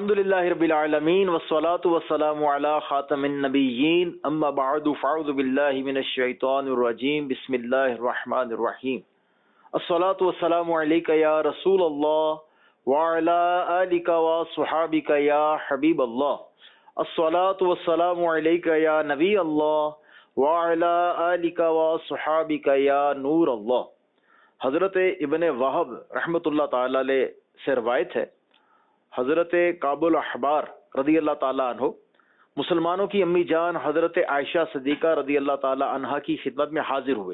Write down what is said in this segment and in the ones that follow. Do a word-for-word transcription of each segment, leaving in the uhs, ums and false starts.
الحمدللہ رب العالمین والصلاة والسلام علی خاتم النبیین اما بعد فاعوذ باللہ من الشیطان الرجیم بسم اللہ الرحمن الرحیم الصلاة والسلام علیک یا رسول اللہ وعلی آلک وصحابک یا حبیب اللہ الصلاة والسلام علیک یا نبی اللہ وعلی آلک وصحابک یا نور اللہ۔ حضرت ابن وہب رحمۃ اللہ تعالی علیہ سے روایت ہے، حضرت کعب الاحبار رضی اللہ تعالیٰ عنہ مسلمانوں کی امی جان حضرت عائشہ صدیقہ رضی اللہ تعالیٰ عنہا کی خدمت میں حاضر ہوئے۔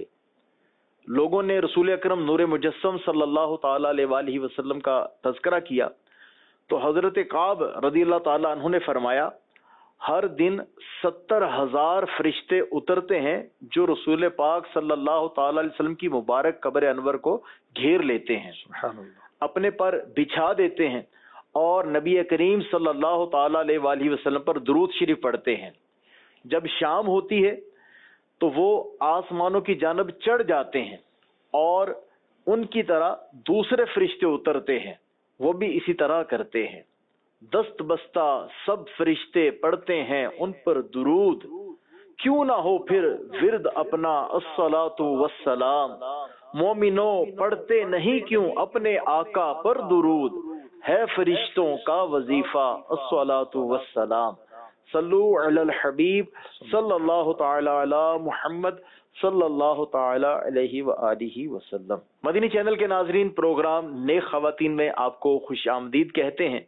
لوگوں نے رسول اکرم نور مجسم صلی اللہ تعالیٰ علیہ وآلہ وسلم کا تذکرہ کیا تو حضرت کعب رضی اللہ تعالیٰ عنہ نے فرمایا، ہر دن ستر ہزار فرشتے اترتے ہیں جو رسول پاک صلی اللہ تعالیٰ علیہ وسلم کی مبارک قبر انور کو گھیر لیتے ہیں، سبحان اللہ، اپنے پر بچھا دیتے ہیں اور نبی کریم صلی اللہ تعالیٰ علیہ وآلہ وسلم پر درود شریف پڑھتے ہیں۔ جب شام ہوتی ہے تو وہ آسمانوں کی جانب چڑھ جاتے ہیں اور ان کی طرح دوسرے فرشتے اترتے ہیں، وہ بھی اسی طرح کرتے ہیں۔ دست بستہ سب فرشتے پڑھتے ہیں ان پر درود، کیوں نہ ہو پھر ورد اپنا الصلاۃ والسلام، مومنوں پڑھتے نہیں کیوں اپنے آقا پر درود، ہے فرشتوں کا وظیفہ الصلاۃ والسلام، صلو علی الحبیب صلی اللہ تعالی علی محمد صلی اللہ تعالی علیہ وآلہ وسلم۔ مدنی چینل کے ناظرین، پروگرام نیک خواتین میں آپ کو خوش آمدید کہتے ہیں۔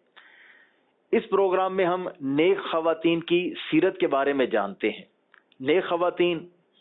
اس پروگرام میں ہم نیک خواتین کی سیرت کے بارے میں جانتے ہیں۔ نیک خواتین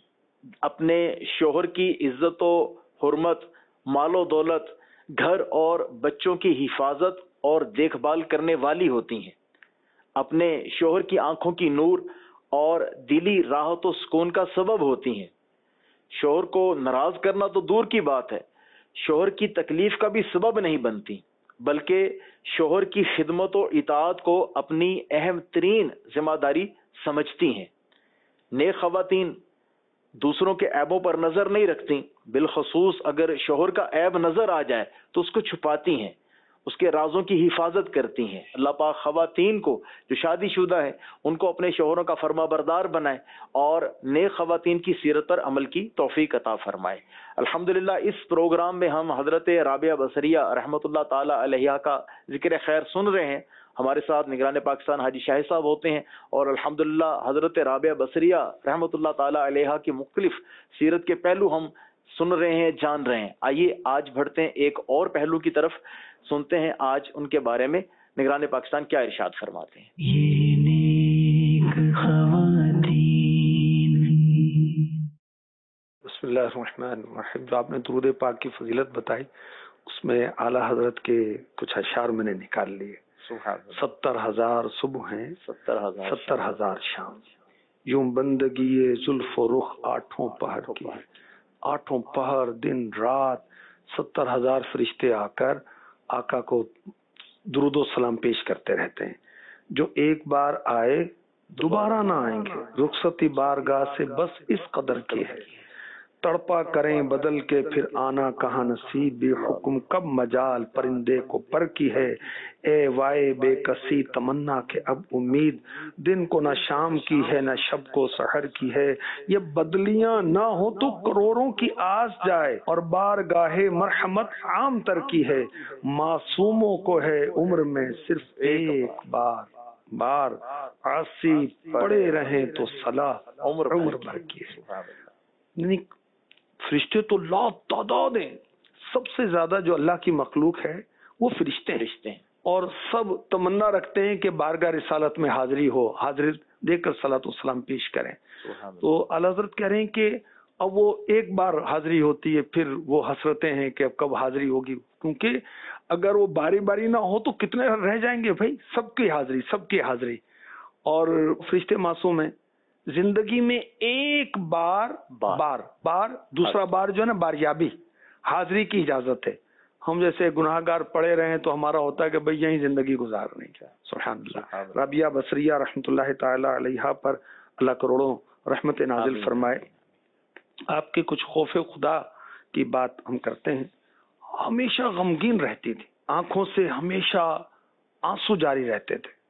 اپنے شوہر کی عزت و حرمت، مال و دولت، گھر اور بچوں کی حفاظت اور دیکھ بھال کرنے والی ہوتی ہیں، اپنے شوہر کی آنکھوں کی نور اور دلی راحت و سکون کا سبب ہوتی ہیں۔ شوہر کو ناراض کرنا تو دور کی بات ہے، شوہر کی تکلیف کا بھی سبب نہیں بنتی، بلکہ شوہر کی خدمت و اطاعت کو اپنی اہم ترین ذمہ داری سمجھتی ہیں۔ نیک خواتین دوسروں کے عیبوں پر نظر نہیں رکھتی، بالخصوص اگر شوہر کا عیب نظر آ جائے تو اس کو چھپاتی ہیں، اس کے رازوں کی حفاظت کرتی ہیں۔ اللہ پاک خواتین کو جو شادی شدہ ہیں ان کو اپنے شوہروں کا فرما بردار بنائے اور نیک خواتین کی سیرت پر عمل کی توفیق عطا فرمائے۔ الحمدللہ اس پروگرام میں ہم حضرت رابعہ بصریہ رحمۃ اللہ تعالی علیہ کا ذکر خیر سن رہے ہیں۔ ہمارے ساتھ نگران پاکستان حاجی شاہد صاحب ہوتے ہیں اور الحمدللہ حضرت رابعہ بصریہ رحمۃ اللہ تعالی علیہ کی مختلف سیرت کے پہلو ہم سن رہے ہیں، جان رہے ہیں۔ آئیے آج بڑھتے ہیں ایک اور پہلو کی طرف، سنتے ہیں آج ان کے بارے میں نگران پاکستان کیا ارشاد فرماتے ہیں۔ یہ نیک خواتین۔ بسم اللہ الرحمن الرحیم۔ جو آپ نے درود پاک کی فضیلت بتائی اس میں اعلیٰ حضرت کے کچھ اشعار میں نے نکال لیے۔ ستر ہزار صبح ہیں، ستر ہزار ستر ہزار شام، یوں بندگی زلف و رخ آٹھوں پہر کی، آٹھوں پہر دن رات ستر ہزار فرشتے آ کر آقا کو درود و سلام پیش کرتے رہتے ہیں۔ جو ایک بار آئے دوبارہ نہ آئیں گے، رخصتی بارگاہ سے بس اس قدر کی ہے، تڑپا کریں بدل کے پھر آنا کہاں نصیب، بے حکم کب مجال پرندے کو پر کی ہے، اے وائے بے کسی تمنا کے اب امید، دن کو نہ شام کی ہے نہ شب کو سحر کی ہے، یہ بدلیاں نہ ہو تو کروڑوں کی آس جائے، اور بارگاہ مرحمت عام تر کی ہے، معصوموں کو ہے عمر میں صرف ایک بار، بار عاصی پڑے رہیں تو صلاح عمر عمر بھر کی ہے۔ یعنی فرشتے تو لا تعداد ہیں، سب سے زیادہ جو اللہ کی مخلوق ہے وہ فرشتے ہیں، اور سب تمنا رکھتے ہیں کہ بارگاہ رسالت میں حاضری ہو، حاضری دے کر صلاۃ والسلام پیش کریں۔ تو اعلیٰ حضرت کہہ رہے ہیں کہ اب وہ ایک بار حاضری ہوتی ہے، پھر وہ حسرتیں ہیں کہ اب کب حاضری ہوگی، کیونکہ اگر وہ باری باری نہ ہو تو کتنے رہ جائیں گے بھائی، سب کی حاضری سب کی حاضری۔ اور فرشتے معصوم ہیں، زندگی میں ایک بار بار بار دوسرا بار جو ہے نا باریابی، حاضری کی اجازت ہے۔ ہم جیسے گناہ گار پڑے رہے تو ہمارا ہوتا ہے کہ بھئی یہیں زندگی گزارنے کا۔ سبحان اللہ۔ رابعہ بصریہ رحمۃ اللہ تعالی علیہ پر اللہ کروڑوں رحمت نازل فرمائے۔ آپ کے کچھ خوف خدا کی بات ہم کرتے ہیں۔ ہمیشہ غمگین رہتی تھی، آنکھوں سے ہمیشہ آنسو جاری رہتے تھے،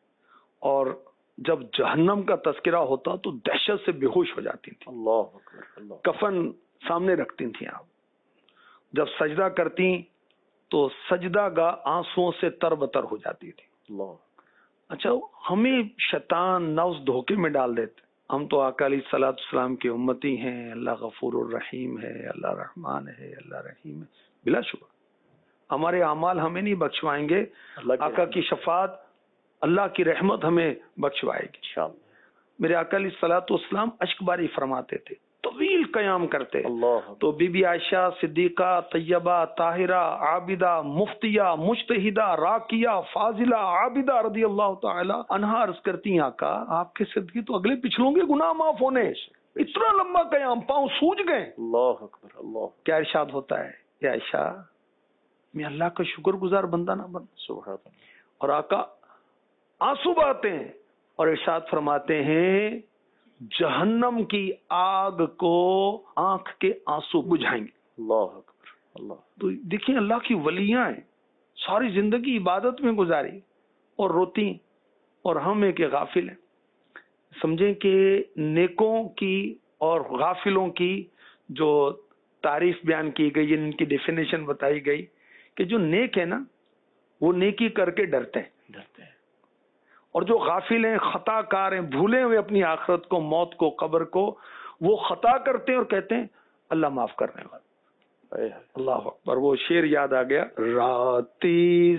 اور جب جہنم کا تذکرہ ہوتا تو دہشت سے بے ہوش ہو جاتی تھی. اللہ اکبر. اللہ. کفن سامنے رکھتی تھیں آپ. جب سجدہ کرتی تو سجدہ گاہ آنسوؤں سے تر بتر ہو جاتی تھی. اللہ. اچھا ہمیں شیطان نفس دھوکے میں ڈال دیتے. ہم تو آقا علیہ الصلوۃ والسلام کی امتی ہیں. اللہ غفور الرحیم ہے, اللہ رحمان ہے, اللہ رحیم ہے. بلا شبہ ہمارے اعمال ہمیں نہیں بخشوائیں گے, آقا کی شفاعت, اللہ کی رحمت ہمیں بخشوائے گی انشاءاللہ. میرے آقا علیہ الصلوۃ والسلام اشک باری فرماتے تھے, طویل قیام کرتے. اللہ. تو بی بی عائشہ صدیقہ طیبہ طاہرہ عابدہ مفتیہ مجتہدہ راکیہ فاضلہ عابدہ رضی اللہ تعالی عنہا عرض کرتی ہیں, آقا آپ کے صدقے تو اگلے پچھلوں کے گناہ معاف ہونے. اتنا لمبا قیام, پاؤں سوج گئے. اللہ اکبر. اللہ. کیا ارشاد ہوتا ہے, یا عائشہ میں اللہ کا شکر گزار بندہ نہ بن. سبحان اللہ. اور آقا آنسو بہاتے ہیں اور ارشاد فرماتے ہیں جہنم کی آگ کو آنکھ کے آنسو بجھائیں گے. اللہ اکبر. اللہ. تو دیکھیں اللہ کی ولیاں ہیں, ساری زندگی عبادت میں گزاری اور روتی, اور ہم ایک غافل ہیں. سمجھیں کہ نیکوں کی اور غافلوں کی جو تعریف بیان کی گئی, ان کی ڈیفینیشن بتائی گئی کہ جو نیک ہے نا وہ نیکی کر کے ڈرتے ہیں ڈرتے ہیں, اور جو غافل ہیں, خطا کار ہیں, بھولے ہوئے اپنی آخرت کو, موت کو, قبر کو, وہ خطا کرتے ہیں اور کہتے ہیں اللہ معاف کرنے والا. اللہ اکبر. وہ شعر یاد آ گیا, راتی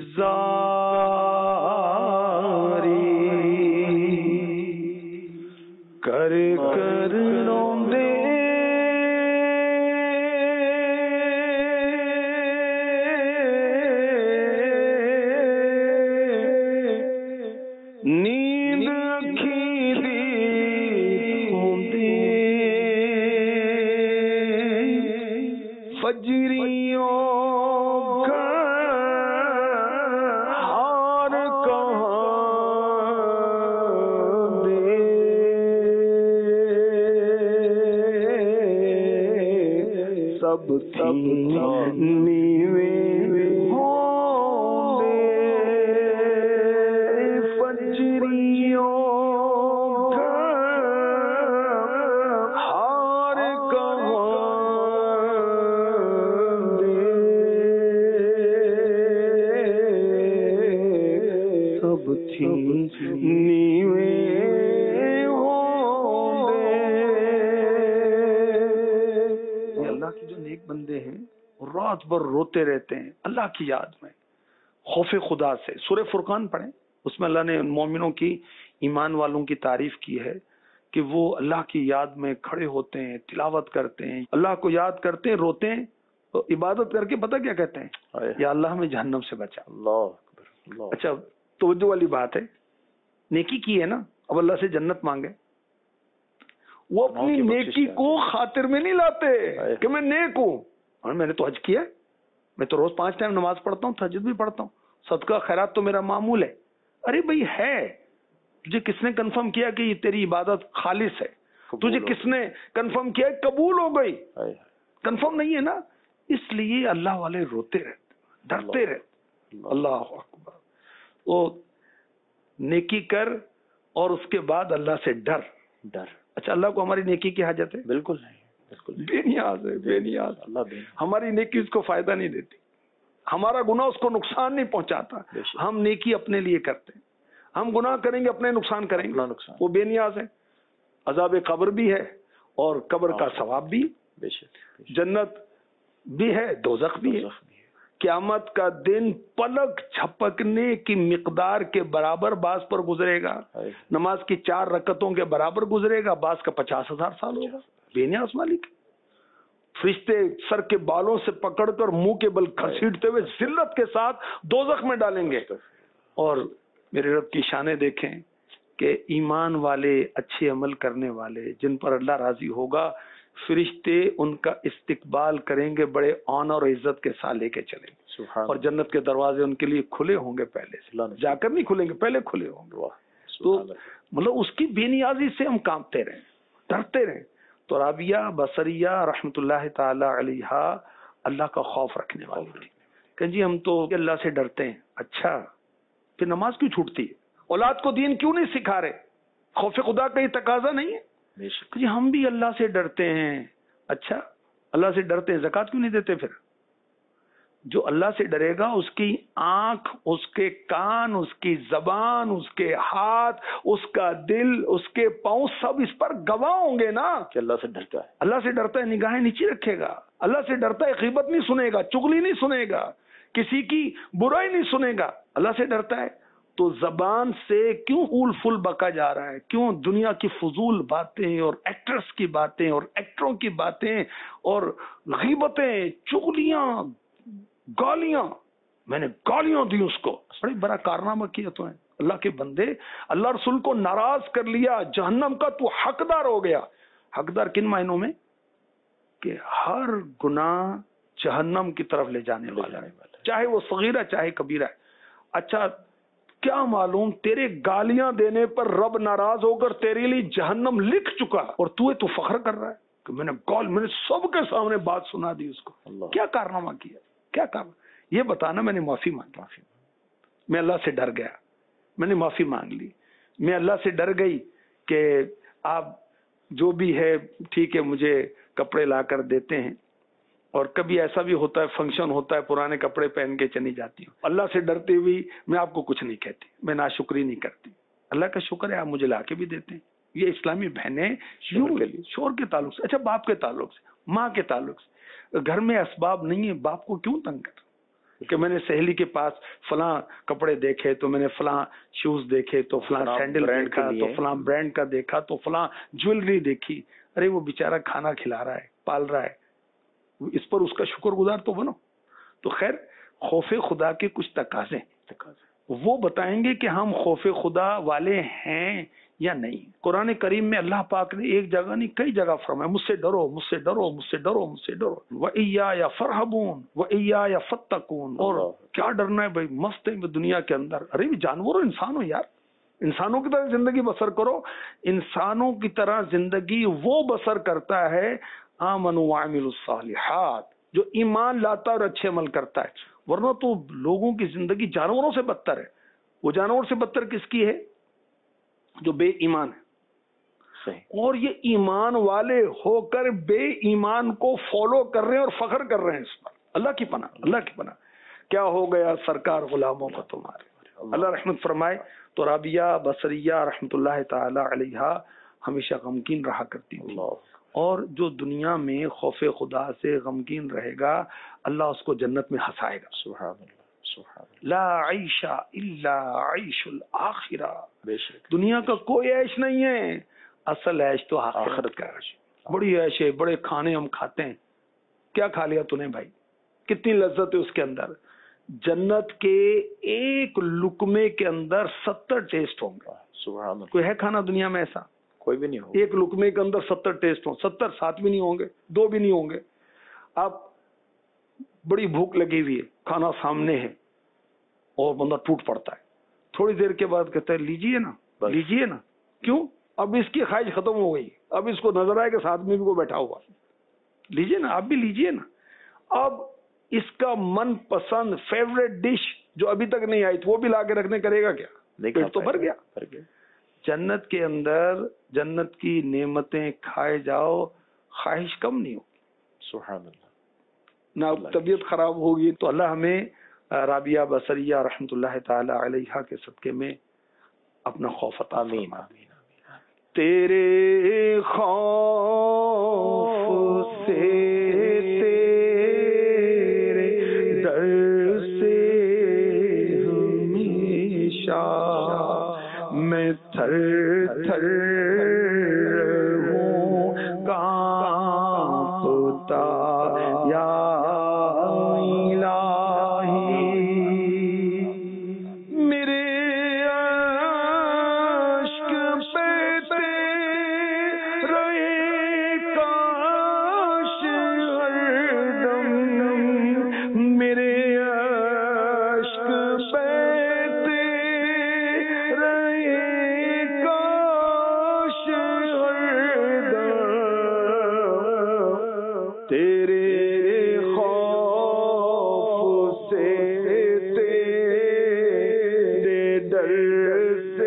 زاری کر کر روندے روتے رہتے ہیں اللہ کی یاد میں, خوف خدا سے. سورہ فرقان پڑھیں, اس میں اللہ نے مومنوں کی, ایمان والوں کی تعریف کی ہے کہ وہ اللہ کی یاد میں کھڑے ہوتے ہیں, تلاوت کرتے ہیں, اللہ کو یاد کرتے ہیں, روتے ہیں, تو عبادت کر کے پتہ کیا کہتے ہیں, یا اللہ ہمیں جہنم سے بچا. اللہ اکبر. اللہ. اچھا توجہ والی بات ہے, نیکی کی ہے نا, اب اللہ سے جنت مانگے, وہ اپنی نیکی کو خاطر میں نہیں لاتے کہ میں نیک ہوں, اور میں نے تو حج کیا ہے, میں تو روز پانچ ٹائم نماز پڑھتا ہوں, تہجد بھی پڑھتا ہوں, صدقہ خیرات تو میرا معمول ہے. ارے بھائی ہے, تجھے کس نے کنفرم کیا کہ یہ تیری عبادت خالص ہے؟ تجھے کس نے کنفرم کیا قبول ہو گئی؟ کنفرم نہیں ہے نا. اس لیے اللہ والے روتے رہتے, ڈرتے رہتے. اللہ اکبر. وہ نیکی کر اور اس کے بعد اللہ سے ڈر. ڈر. اچھا اللہ کو ہماری نیکی کی حاجت ہے؟ بالکل نہیں, بالکل بے نیاز ہے, بے نیاز. اللہ ہماری نیکی اس کو فائدہ نہیں دیتی, ہمارا گناہ اس کو نقصان نہیں پہنچاتا. ہم نیکی اپنے لیے کرتے ہیں, ہم گناہ کریں گے اپنے نقصان کریں گے. وہ بے نیاز ہے. عذاب قبر بھی ہے اور قبر کا ثواب بھی, جنت بھی ہے, دوزخ بھی ہے. قیامت کا دن پلک جھپکنے کی مقدار کے برابر بعض پر گزرے گا, نماز کی چار رکعتوں کے برابر گزرے گا, بعض کا پچاس ہزار سال ہوگا. بے نیاز مالک. فرشتے سر کے بالوں سے پکڑ کر منہ کے بل گھسیٹتے ہوئے ذلت کے ساتھ دوزخ میں ڈالیں گے. اور میرے رب کی شانیں دیکھیں کہ ایمان والے, اچھے عمل کرنے والے, جن پر اللہ راضی ہوگا, فرشتے ان کا استقبال کریں گے, بڑے آنر اور عزت کے ساتھ لے کے چلیں گے, اور جنت کے دروازے ان کے لیے کھلے ہوں گے. پہلے سے جا کر نہیں کھلیں گے, پہلے کھلے ہوں گے. تو مطلب اس کی بے نیازی سے ہم کانپتے رہیں, ڈرتے رہیں. تو رابعہ بصریہ رحمت اللہ تعالی علیہ اللہ کا خوف رکھنے والی تھی کہ جی ہم تو اللہ سے ڈرتے ہیں. اچھا پھر نماز کیوں چھوٹتی ہے؟ اولاد کو دین کیوں نہیں سکھا رہے؟ خوف خدا کا یہ تقاضا نہیں ہے جی ہم بھی اللہ سے ڈرتے ہیں. اچھا اللہ سے ڈرتے ہیں، زکوٰۃ کیوں نہیں دیتے پھر؟ جو اللہ سے ڈرے گا اس کی آنکھ، اس کے کان، اس کی زبان، اس کے ہاتھ، اس کا دل، اس کے پاؤں سب اس پر گواہ ہوں گے نا کہ اللہ سے ڈرتا ہے. اللہ سے ڈرتا ہے نگاہیں نیچے رکھے گا، اللہ سے ڈرتا ہے غیبت نہیں سنے گا، چغلی نہیں سنے گا، کسی کی برائی نہیں سنے گا. اللہ سے ڈرتا ہے تو زبان سے کیوں اول فل بکا جا رہا ہے؟ کیوں دنیا کی فضول باتیں اور ایکٹرس کی باتیں اور ایکٹروں کی باتیں اور غیبتیں، چغلیاں، گالیاں؟ میں نے گالیاں دی اس کو، بڑی بڑا کارنامہ کیا تو ہے. اللہ کے بندے، اللہ رسول کو ناراض کر لیا، جہنم کا تو حقدار ہو گیا. حقدار کن معنوں میں؟ کہ ہر گناہ جہنم کی طرف لے جانے والا ہے، چاہے وہ صغیرہ چاہے کبیرہ ہے. اچھا کیا معلوم تیرے گالیاں دینے پر رب ناراض ہو کر تیرے لیے جہنم لکھ چکا اور تو تو فخر کر رہا ہے کہ میں نے گال، میں نے سب کے سامنے بات سنا دی اس کو. اللہ. کیا کارنامہ کیا؟ کیا کام؟ یہ بتانا. میں نے معافی مانگی، معافی میں اللہ سے ڈر گیا، میں نے معافی مانگ لی. میں اللہ سے ڈر گئی کہ آپ جو بھی ہے ٹھیک ہے، مجھے کپڑے لا کر دیتے ہیں اور کبھی ایسا بھی ہوتا ہے فنکشن ہوتا ہے پرانے کپڑے پہن کے چلی جاتی ہوں. اللہ سے ڈرتے ہوئی میں آپ کو کچھ نہیں کہتی، میں ناشکری نہیں کرتی. اللہ کا شکر ہے آپ مجھے لا کے بھی دیتے ہیں. یہ اسلامی بہنیں شور کے لیے، شور کے تعلق سے. اچھا باپ کے تعلق سے، ماں کے تعلق سے، گھر میں اسباب نہیں ہے، باپ کو کیوں تنگ کر کہ میں نے سہیلی کے پاس فلاں کپڑے دیکھے تو میں نے فلاں شوز دیکھے تو فلاں سینڈل دیکھا تو فلاں برانڈ کا دیکھا تو فلاں جویلری دیکھی. ارے وہ بیچارہ کھانا کھلا رہا ہے، پال رہا ہے، اس پر اس کا شکر گزار تو بنو. تو خیر خوف خدا کے کچھ تقاضے وہ بتائیں گے کہ ہم خوف خدا والے ہیں یا نہیں. قرآن کریم میں اللہ پاک نے ایک جگہ نہیں کئی جگہ فرمایا مجھ سے ڈرو، مجھ سے ڈرو، مجھ سے ڈرو، مجھ سے ڈرو. وَإِيَّايَ فَارْهَبُونَ وَإِيَّايَ فَاتَّقُونَ. اور کیا ڈرنا ہے بھائی؟ مست ہے دنیا کے اندر. ارے جانور ہو، انسان ہو یار، انسانوں کی طرح زندگی بسر کرو. انسانوں کی طرح زندگی وہ بسر کرتا ہے آمنوا وعملوا الصالحات، جو ایمان لاتا اور اچھے عمل کرتا ہے. ورنہ تو لوگوں کی زندگی جانوروں سے بدتر ہے. وہ جانور سے بدتر کس کی ہے؟ جو بے ایمان ہے. صحیح. اور یہ ایمان والے ہو کر بے ایمان کو فالو کر رہے ہیں اور فخر کر رہے ہیں اس پر. اللہ کی پناہ، اللہ کی پناہ. کیا ہو گیا سرکار غلاموں کا تمہارے. اللہ رحمت فرمائے. تو رابعہ بصریہ رحمت اللہ تعالی علیہا ہمیشہ غمگین رہا کرتی تھی. اور جو دنیا میں خوف خدا سے غمگین رہے گا اللہ اس کو جنت میں ہنسائے گا. سبحان اللہ. لا عیش الا عیش الاخرہ. دنیا کا کوئی عیش نہیں ہے، اصل عیش تو آخرت کا عیش. بڑی عیش ہے، بڑے کھانے ہم کھاتے ہیں. کیا کھا لیا تو نے بھائی؟ کتنی لذت ہے اس کے اندر. جنت کے ایک لقمے کے اندر ستر ٹیسٹ ہوں گے. سبحان اللہ. کوئی ہے کھانا دنیا میں ایسا؟ کوئی بھی نہیں ہوگا. ایک لقمے کے اندر ستر ٹیسٹ ہوں. ستر سات بھی نہیں ہوں گے، دو بھی نہیں ہوں گے. اب بڑی بھوک لگی ہوئی ہے، کھانا سامنے ہے اور بندہ ٹوٹ پڑتا ہے. تھوڑی دیر کے بعد کہتا ہے لیجیے نا، لیجیے نا. کیوں؟ اب اس کی خواہش ختم ہو گئی. اب اس کو نظر آئے کہ ساتھ میں بھی کوئی بیٹھا ہوا. لیجیے نا، آپ بھی لیجیے نا. اب اس کا من پسند فیوریٹ ڈش جو ابھی تک نہیں آئی تھی وہ بھی لا کے رکھنے کرے گا کیا؟ پیٹ تو بھر گیا. جنت کے اندر جنت کی نعمتیں کھائے جاؤ، خواہش کم نہیں ہوگی. سبحان اللہ. نہ طبیعت خراب ہوگی. تو اللہ ہمیں رابعہ بصریہ رحمت اللہ تعالی علیہا کے صدقے میں اپنا خوف عطا فرمائے. تیرے خوف سے تیرے ڈر سے ہمیشہ میں تھر تھر ہوں کانپتا یا ڈر سے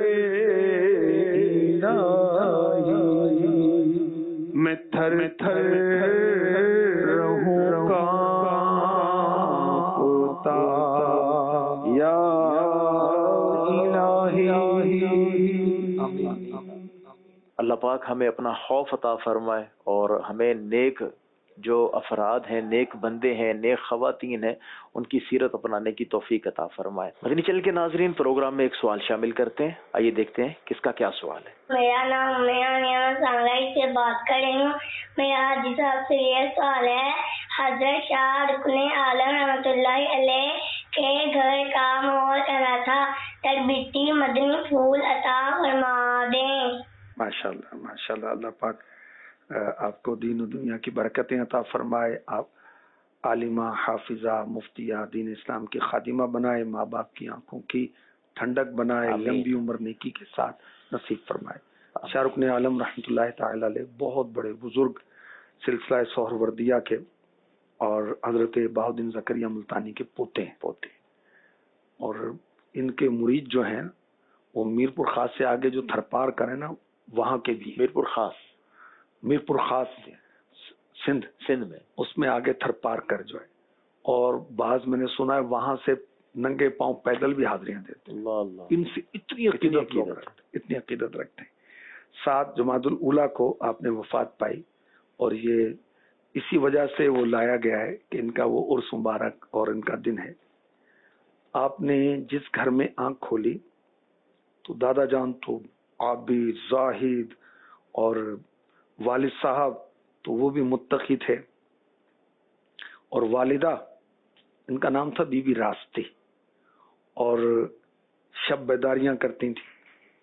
پاک ہمیں اپنا خوف عطا فرمائے اور ہمیں نیک جو افراد ہیں، نیک بندے ہیں، نیک خواتین ہیں، ان کی سیرت اپنانے کی توفیق عطا فرمائے۔ مدنی چینل کے ناظرین، پروگرام میں ایک سوال شامل کرتے ہیں، آئیے دیکھتے ہیں کس کا کیا سوال ہے۔ میرا نام میرا سانگائی سے بات کر رہی ہوں۔ میرا حاجی صاحب سے یہ سوال ہے، حضرت شاہ رکن عالم رحمۃ اللہ علیہ کے گھر کا ماحول کرنا تھا، تربیتی مدنی پھول عطا فرما دیں۔ ماشاء اللہ ماشاء اللہ، اللہ پاک آپ کو دین و دنیا کی برکتیں عطا فرمائے، آپ عالمہ، حافظہ، مفتیہ، دین اسلام کی خادمہ بنائے، ماں باپ کی آنکھوں کی ٹھنڈک بنائے، لمبی عمر نیکی کے ساتھ نصیب فرمائے۔ شاہ رکن عالم رحمۃ اللہ تعالی علیہ بہت بڑے بزرگ سلسلہ سہروردیہ کے اور حضرت بہاؤالدین زکریا ملتانی کے پوتے ہیں پوتے اور ان کے مرید جو ہیں وہ میر پور خاص سے آگے جو تھرپار کرے نا وہاں کے بھی، میر پور خاص میر پور خاص سندھ سندھ میں، اس میں آگے تھرپار کر جو ہے، اور بعض میں نے سنا ہے وہاں سے ننگے پاؤں پیدل بھی حاضریاں دیتے ہیں۔ اللہ اللہ، ان سے اتنی عقیدت لوگ رکھتے ہیں، اتنی عقیدت رکھتے ہیں۔ سات جمادی الاولیٰ کو آپ نے وفات پائی اور یہ اسی وجہ سے وہ لایا گیا ہے کہ ان کا وہ عرس مبارک اور ان کا دن ہے۔ آپ نے جس گھر میں آنکھ کھولی تو دادا جان تو عابد، زاہد، اور والد صاحب تو وہ بھی متقی تھے، اور والدہ ان کا نام تھا بی بی راستی، اور شب بیداریاں کرتی تھیں۔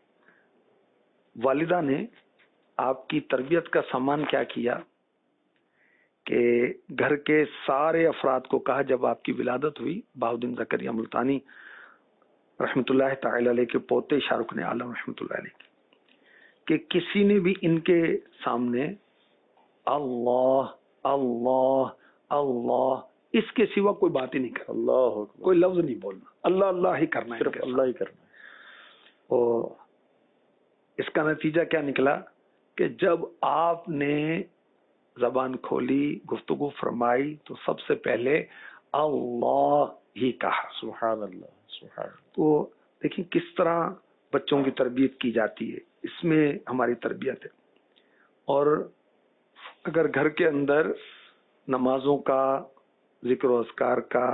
والدہ نے آپ کی تربیت کا سامان کیا کیا کہ گھر کے سارے افراد کو کہا، جب آپ کی ولادت ہوئی بہاؤالدین زکریا ملتانی رحمۃ اللہ تعالی علیہ کے پوتے شاہ رکن عالم رحمۃ اللہ علیہ کی، کہ کسی نے بھی ان کے سامنے اللہ اللہ اللہ اس کے سوا کوئی بات ہی نہیں کرنا، اللہ کوئی لفظ نہیں بولنا، اللہ اللہ ہی کرنا ہے، صرف اللہ ہی کرنا ہے۔ اور اس کا نتیجہ کیا نکلا کہ جب آپ نے زبان کھولی، گفتگو فرمائی، تو سب سے پہلے اللہ ہی کہا۔ سبحان اللہ سبحان اللہ۔ تو دیکھیں کس طرح بچوں کی تربیت کی جاتی ہے، اس میں ہماری تربیت ہے۔ اور اگر گھر کے اندر نمازوں کا، ذکر و اذکار کا،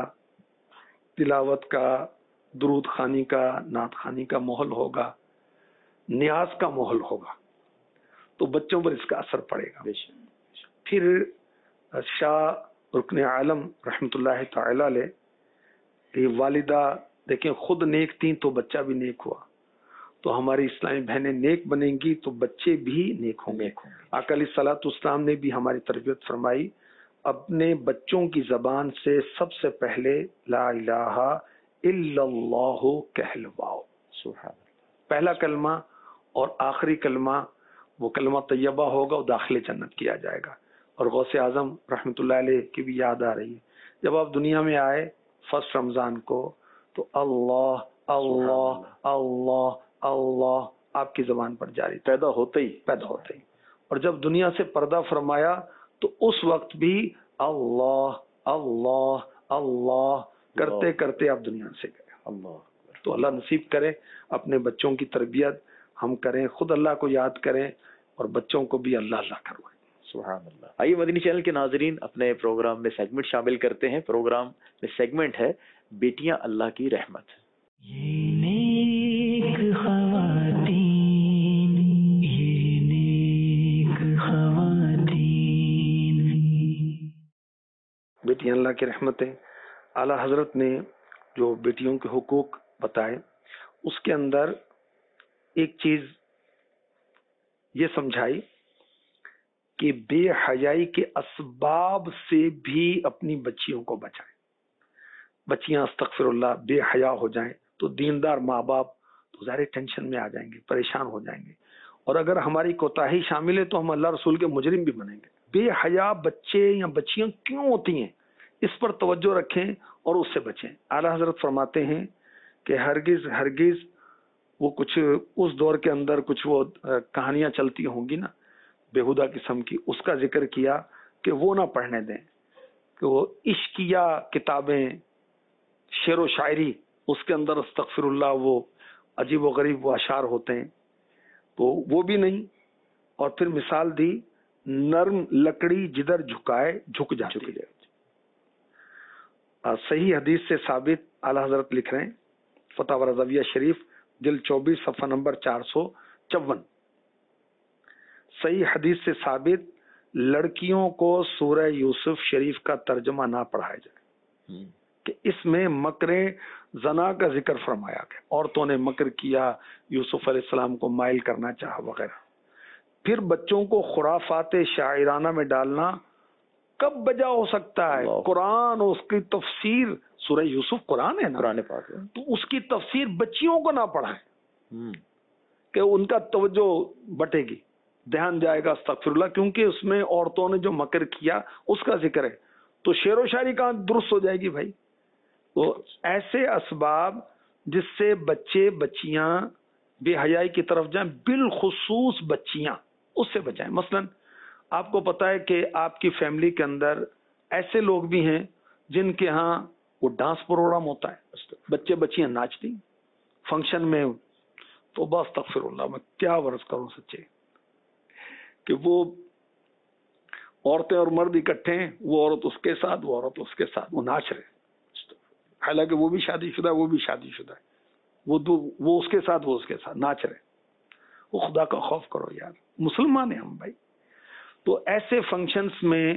تلاوت کا، درود خوانی کا، نعت خوانی کا ماحول ہوگا، نیاز کا ماحول ہوگا، تو بچوں پر اس کا اثر پڑے گا۔ پھر شاہ رکن عالم رحمۃ اللہ تعالی علیہ یہ والدہ دیکھیں خود نیک تھیں تو بچہ بھی نیک ہوا، تو ہماری اسلامی بہنیں نیک بنیں گی تو بچے بھی نیک ہوں گے۔ آقا علیہ الصلوۃ والسلام نے بھی ہماری تربیت فرمائی، اپنے بچوں کی زبان سے سب سے پہلے لا الہ الا اللہ کہلواؤ۔ سبحان اللہ۔ پہلا کلمہ اور آخری کلمہ وہ کلمہ طیبہ ہوگا، وہ داخل جنت کیا جائے گا۔ اور غوث اعظم رحمۃ اللہ علیہ کی بھی یاد آ رہی ہے، جب آپ دنیا میں آئے فرسٹ رمضان کو تو اللہ اللہ اللہ اللہ آپ کی زبان پر جاری تھا، پیدا ہوتے ہی پیدا ہوتے ہی اور جب دنیا سے پردہ فرمایا تو اس وقت بھی اللہ اللہ اللہ کرتے کرتے آپ دنیا سے گئے۔ اللہ تو اللہ نصیب کرے اپنے بچوں کی تربیت ہم کریں، خود اللہ کو یاد کریں اور بچوں کو بھی اللہ اللہ کروائیں۔ سبحان اللہ۔ آئیے مدنی چینل کے ناظرین اپنے پروگرام میں سیگمنٹ شامل کرتے ہیں۔ پروگرام میں سیگمنٹ ہے بیٹیاں اللہ کی رحمت۔ یہ نیک خواتین، یہ نیک خواتین۔ بیٹیاں اللہ کی رحمتیں، اعلیٰ حضرت نے جو بیٹیوں کے حقوق بتائے اس کے اندر ایک چیز یہ سمجھائی کہ بے حیائی کے اسباب سے بھی اپنی بچیوں کو بچائیں۔ بچیاں استغفر اللہ بے حیا ہو جائیں تو دیندار ماں باپ تو ظاہر ٹینشن میں آ جائیں گے، پریشان ہو جائیں گے، اور اگر ہماری کوتاہی شامل ہے تو ہم اللہ رسول کے مجرم بھی بنیں گے۔ بے حیا بچے یا بچیاں کیوں ہوتی ہیں اس پر توجہ رکھیں اور اس سے بچیں۔ اعلیٰ حضرت فرماتے ہیں کہ ہرگز ہرگز وہ کچھ اس دور کے اندر کچھ وہ کہانیاں چلتی ہوں گی نا بےہودہ قسم کی، اس کا ذکر کیا کہ وہ نہ پڑھنے دیں، کہ وہ عشقیہ کتابیں، شعر و شاعری، اس کے اندر استغفر اللہ وہ عجیب و غریب وہ اشعار ہوتے ہیں، تو وہ بھی نہیں۔ اور پھر مثال دی نرم لکڑی جدھر جھکائے جھک جاتی ہے. صحیح حدیث سے ثابت اعلی حضرت لکھ رہے ہیں فتاوی رضویہ شریف جلد چوبیس صفحہ نمبر چار سو چون. صحیح حدیث سے ثابت لڑکیوں کو سورہ یوسف شریف کا ترجمہ نہ پڑھایا جائے کہ اس میں مکر زنا کا ذکر فرمایا گیا. عورتوں نے مکر کیا، یوسف علیہ السلام کو مائل کرنا چاہا وغیرہ. پھر بچوں کو خرافات شاعرانہ میں ڈالنا کب بجا ہو سکتا ہے؟ قرآن اور اس کی تفسیر، سورہ یوسف قرآن ہے نا، قرآن پاک ہے، تو اس کی تفسیر بچیوں کو نہ پڑھائیں کہ ان کا توجہ بٹے گی، دھیان جائے گا استغفر اللہ، کیونکہ اس میں عورتوں نے جو مکر کیا اس کا ذکر ہے. تو شعر و شاعری کہاں درست ہو جائے گی بھائی؟ تو ایسے اسباب جس سے بچے بچیاں بے حیائی کی طرف جائیں، بالخصوص بچیاں، اس سے بچائیں. مثلا آپ کو پتا ہے کہ آپ کی فیملی کے اندر ایسے لوگ بھی ہیں جن کے ہاں وہ ڈانس پروگرام ہوتا ہے، بچے بچیاں ناچتی فنکشن میں، تو بس استغفر اللہ، میں کیا ورز کروں سچے کہ وہ عورتیں اور مرد اکٹھے ہیں، وہ عورت اس کے ساتھ، وہ عورت اس کے ساتھ، وہ ناچ رہے، حالانکہ وہ بھی شادی شدہ ہے، وہ بھی شادی شدہ ہے، وہ دو وہ اس کے ساتھ وہ اس کے ساتھ ناچ رہے. وہ خدا کا خوف کرو یار، مسلمان ہیں ہم بھائی. تو ایسے فنکشنز میں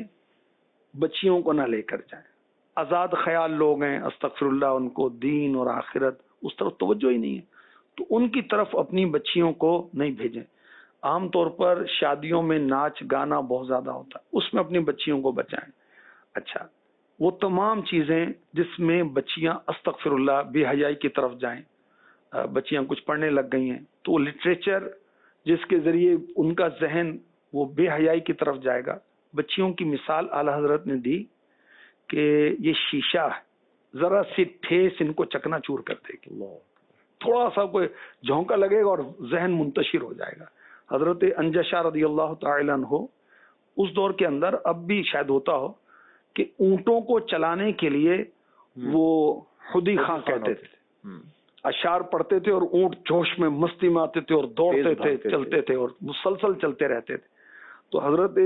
بچیوں کو نہ لے کر جائیں. آزاد خیال لوگ ہیں، استغفر اللہ، ان کو دین اور آخرت اس طرف توجہ ہی نہیں ہے، تو ان کی طرف اپنی بچیوں کو نہیں بھیجیں. عام طور پر شادیوں میں ناچ گانا بہت زیادہ ہوتا ہے، اس میں اپنی بچیوں کو بچائیں. اچھا، وہ تمام چیزیں جس میں بچیاں استغفر اللہ بے حیائی کی طرف جائیں، بچیاں کچھ پڑھنے لگ گئی ہیں، تو وہ لٹریچر جس کے ذریعے ان کا ذہن وہ بے حیائی کی طرف جائے گا. بچیوں کی مثال اعلی حضرت نے دی کہ یہ شیشہ ذرا سی ٹھیس ان کو چکنا چور کر دے گی، تھوڑا سا کوئی جھونکا لگے گا اور ذہن منتشر ہو جائے گا. حضرت انجشا رضی اللہ تعالی عنہ اس دور کے اندر، اب بھی شاید ہوتا ہو، کہ اونٹوں کو چلانے کے لیے وہ خودی خاں کہتے تھے، اشعار پڑھتے تھے اور اونٹ جوش میں مستی میں آتے تھے اور دوڑتے تھے، چلتے تھے اور مسلسل چلتے رہتے تھے. تو حضرت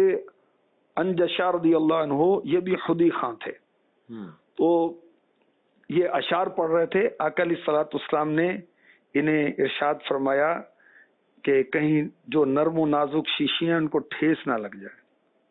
انجشا رضی اللہ عنہ یہ بھی خودی خاں تھے، تو یہ اشعار پڑھ رہے تھے. آقا علیہ الصلوۃ والسلام نے انہیں ارشاد فرمایا کہ کہیں جو نرم و نازک شیشیاں ان کو ٹھیس نہ لگ جائے.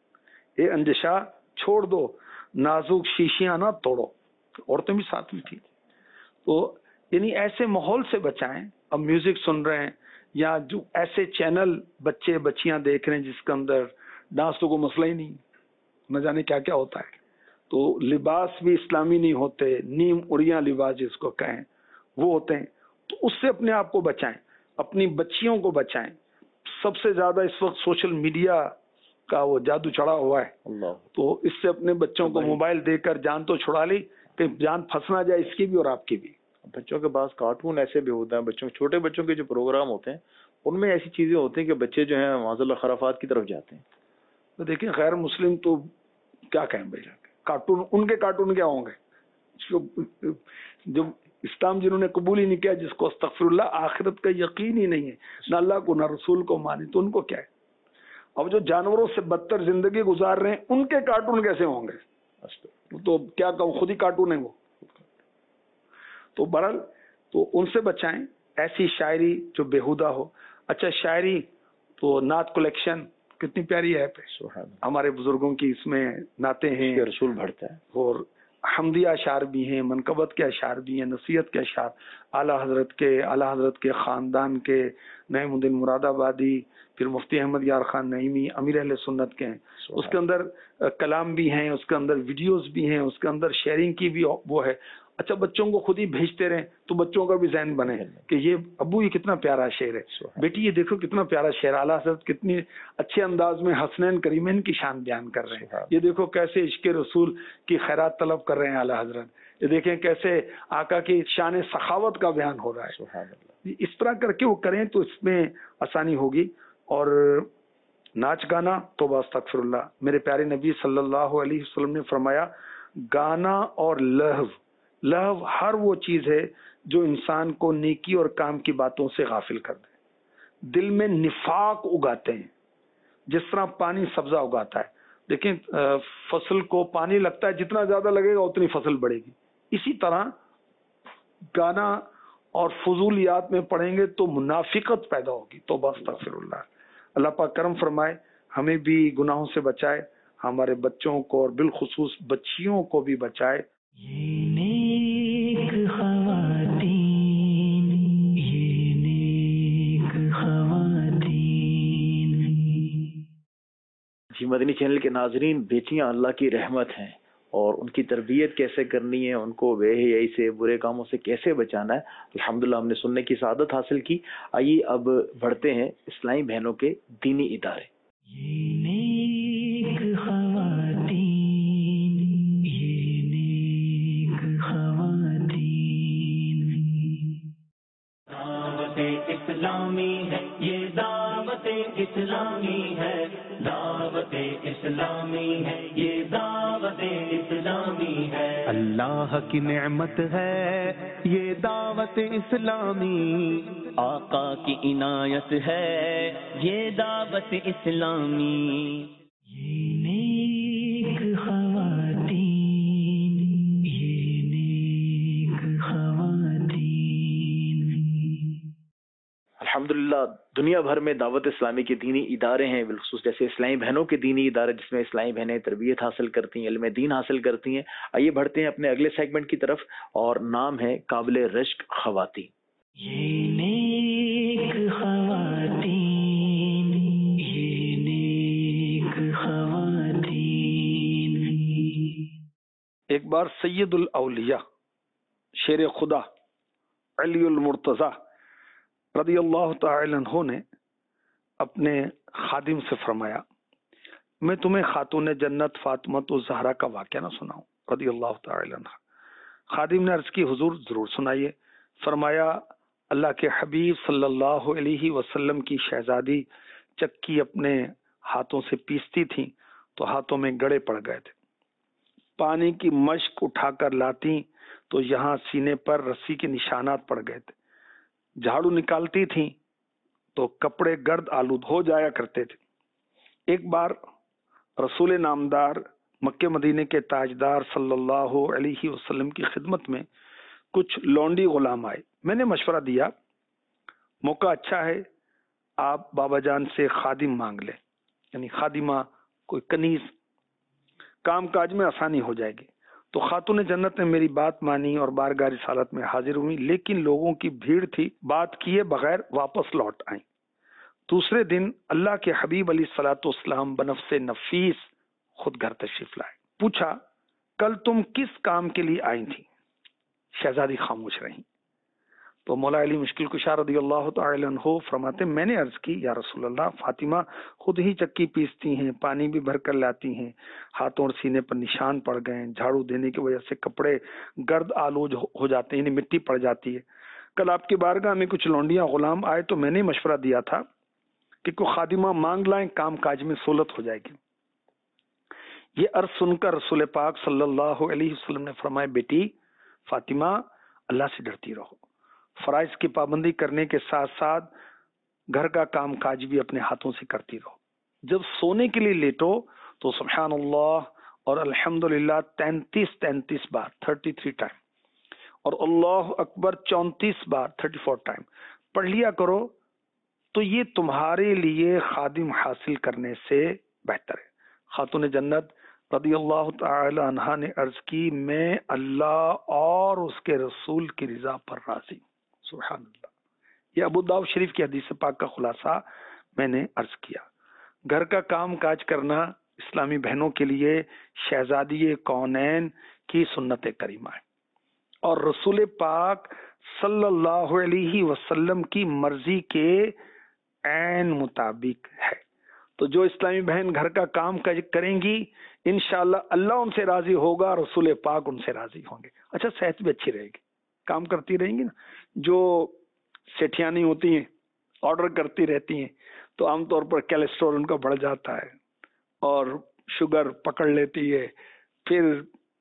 اے انجشا چھوڑ دو، نازک شیشیاں نہ توڑو. عورتیں بھی ساتھ میں تھی. تو یعنی ایسے ماحول سے بچائیں. اب میوزک سن رہے ہیں یا جو ایسے چینل بچے بچیاں دیکھ رہے ہیں جس کے اندر ڈانس تو کو مسئلہ ہی نہیں، نہ جانے کیا کیا ہوتا ہے. تو لباس بھی اسلامی نہیں ہوتے، نیم اڑیاں لباس جس کو کہیں وہ ہوتے ہیں. تو اس سے اپنے آپ کو بچائیں، اپنی بچیوں کو بچائیں. سب سے زیادہ اس وقت سوشل میڈیا کا وہ جادو چڑھا ہوا ہے، اللہ. تو اس سے اپنے بچوں کو موبائل دے کر جان تو چھڑا لی کہ جان پھنس نہ جائے اس کی بھی اور آپ کی بھی. بچوں کے پاس کارٹون ایسے بھی ہوتا ہے، بچوں چھوٹے بچوں کے جو پروگرام ہوتے ہیں ان میں ایسی چیزیں ہوتی ہیں کہ بچے جو ہیں معاذ اللہ خرافات کی طرف جاتے ہیں. تو دیکھیں غیر مسلم تو کیا کہیں بھائی، کارٹون ان کے کارٹون کیا ہوں گے جو اسلام جنہوں نے قبول ہی نہیں کیا، جس کو استغفر اللہ آخرت کا یقین ہی نہیں ہے، نہ اللہ کو نہ رسول کو مانے، تو ان کو کیا ہے. اب جو جانوروں سے بدتر زندگی گزار رہے ہیں ان کے کارٹون کیسے ہوں گے؟ تو کیا کہوں، خود ہی کارٹون ہے وہ. تو برحال تو ان سے بچائیں ایسی شاعری جو بےہودہ ہو. اچھا شاعری تو نعت کلیکشن کتنی پیاری ہے پہ ہمارے بزرگوں کی، اس میں نعتیں ہیں، رسول بڑھتا ہے، اور حمدیہ اشعار بھی ہیں، منقبت کے اشعار بھی ہیں، نصیحت کے اشعار اعلیٰ حضرت کے اعلیٰ حضرت کے خاندان کے، نعیم الدین مراد آبادی، پھر مفتی احمد یار خان نعیمی امیر اہل سنت کے ہیں. اس کے اندر کلام بھی ہیں، اس کے اندر ویڈیوز بھی ہیں، اس کے اندر شیئرنگ کی بھی وہ ہے. اچھا بچوں کو خود ہی بھیجتے رہیں تو بچوں کا بھی ذہن بنے کہ یہ ابو یہ کتنا پیارا شعر ہے، بیٹی یہ دیکھو کتنا پیارا شعر، اعلیٰ حضرت کتنی اچھے انداز میں حسنین کریمین کی شان بیان کر رہے ہیں. یہ دیکھو کیسے عشق رسول کی خیرات طلب کر رہے ہیں اعلیٰ حضرت. یہ دیکھیں کیسے آقا کی شان سخاوت کا بیان ہو رہا ہے. اس طرح کر کے وہ کریں تو اس میں آسانی ہوگی. اور ناچ گانا توبہ استغفر اللہ، میرے پیارے نبی صلی اللہ علیہ وسلم نے فرمایا گانا اور لہو، لہو ہر وہ چیز ہے جو انسان کو نیکی اور کام کی باتوں سے غافل کر دے، دل میں نفاق اگاتے ہیں. جس طرح پانی سبزہ اگاتا ہے، دیکھیں فصل کو پانی لگتا ہے، جتنا زیادہ لگے گا اتنی فصل بڑھے گی. اسی طرح گانا اور فضولیات میں پڑھیں گے تو منافقت پیدا ہوگی. توبہ استغفر اللہ. اللہ پاک کرم فرمائے، ہمیں بھی گناہوں سے بچائے، ہمارے بچوں کو اور بالخصوص بچیوں کو بھی بچائے. یہ نیک خواتین، یہ نیک خواتین. جی مدنی چینل کے ناظرین، بیٹیاں اللہ کی رحمت ہیں اور ان کی تربیت کیسے کرنی ہے، ان کو بے حیائی سے، برے کاموں سے کیسے بچانا ہے، الحمدللہ ہم نے سننے کی سعادت حاصل کی. آئیے اب بڑھتے ہیں اسلامی بہنوں کے دینی ادارے. یہ نیک خواتین، یہ نیک خواتین. دعوت اسلامی ہے، یہ دعوت اسلامی ہے، دعوت اسلامی ہے، یہ دعوت اسلامی ہے. اللہ کی نعمت ہے یہ دعوت اسلامی، آقا کی عنایت ہے یہ دعوت اسلامی. یہ نیک خواتین، یہ نیک خواتین. الحمدللہ دنیا بھر میں دعوت اسلامی کے دینی ادارے ہیں، بالخصوص جیسے اسلامی بہنوں کے دینی ادارے جس میں اسلامی بہنیں تربیت حاصل کرتی ہیں، علم دین حاصل کرتی ہیں. آئیے بڑھتے ہیں اپنے اگلے سیگمنٹ کی طرف اور نام ہے قابل رشک خواتین. یہ نیک خواتین، یہ نیک خواتین. ایک بار سید الاولیاء شیر خدا علی المرتضی رضی اللہ تعالی عنہ نے اپنے خادم سے فرمایا، میں تمہیں خاتون جنت فاطمہ الزہرا کا واقعہ نہ سناؤں رضی اللہ تعالی عنہ. خادم نے عرض کی حضور ضرور سنائیے. فرمایا اللہ کے حبیب صلی اللہ علیہ وسلم کی شہزادی چکی اپنے ہاتھوں سے پیستی تھیں تو ہاتھوں میں گڑے پڑ گئے تھے. پانی کی مشک اٹھا کر لاتی تو یہاں سینے پر رسی کے نشانات پڑ گئے تھے. جھاڑو نکالتی تھیں تو کپڑے گرد آلود ہو جایا کرتے تھے. ایک بار رسول نامدار مکے مدینے کے تاجدار صلی اللہ علیہ وسلم کی خدمت میں کچھ لونڈی غلام آئے. میں نے مشورہ دیا موقع اچھا ہے، آپ بابا جان سے خادم مانگ لیں، یعنی خادمہ کوئی کنیز، کام کاج میں آسانی ہو جائے گی. تو خاتون جنت نے میری بات مانی اور بارگاہ رسالت میں حاضر ہوئی، لیکن لوگوں کی بھیڑ تھی، بات کیے بغیر واپس لوٹ آئیں. دوسرے دن اللہ کے حبیب علیہ الصلوۃ والسلام بنفس نفیس خود گھر تشریف لائے. پوچھا کل تم کس کام کے لیے آئی تھی؟ شہزادی خاموش رہیں. تو مولا علی مشکل کشا رضی اللہ تعالی عنہ فرماتے میں نے عرض کی یا رسول اللہ فاطمہ خود ہی چکی پیستی ہیں، پانی بھی بھر کر لاتی ہیں، ہاتھوں اور سینے پر نشان پڑ گئے، جھاڑو دینے کی وجہ سے کپڑے گرد آلود ہو جاتے ہیں، یعنی مٹی پڑ جاتی ہے. کل آپ کی بارگاہ میں کچھ لونڈیاں غلام آئے تو میں نے مشورہ دیا تھا کہ کوئی خادمہ مانگ لائیں، کام کاج میں سہولت ہو جائے گی. یہ عرض سن کر رسول پاک صلی اللہ علیہ وسلم نے فرمایا بیٹی فاطمہ اللہ سے ڈرتی رہو، فرائض کی پابندی کرنے کے ساتھ ساتھ گھر کا کام کاج بھی اپنے ہاتھوں سے کرتی رہو. جب سونے کے لیے لیٹو تو سبحان اللہ اور الحمدللہ تینتیس تینتیس بار تھرٹی تھری ٹائم اور اللہ اکبر چونتیس بار تھرٹی فور ٹائم پڑھ لیا کرو، تو یہ تمہارے لیے خادم حاصل کرنے سے بہتر ہے. خاتون جنت رضی اللہ تعالی عنہا نے عرض کی میں اللہ اور اس کے رسول کی رضا پر راضی ہوں. سبحان اللہ. یہ ابو داؤد شریف کی حدیث پاک کا خلاصہ میں نے عرض کیا. گھر کا کام کاج کرنا اسلامی بہنوں کے لیے شہزادی کونین کی سنت کریمہ ہے اور رسول پاک صلی اللہ علیہ وسلم کی مرضی کے عین مطابق ہے. تو جو اسلامی بہن گھر کا کام کاج کریں گی انشاءاللہ اللہ ان سے راضی ہوگا، رسول پاک ان سے راضی ہوں گے. اچھا صحت بھی اچھی رہے گی، کام کرتی رہیں گی نا. جو سیٹھیانی ہوتی ہیں آرڈر کرتی رہتی ہیں تو عام طور پر کیلیسٹرول ان کا بڑھ جاتا ہے اور شوگر پکڑ لیتی ہے، پھر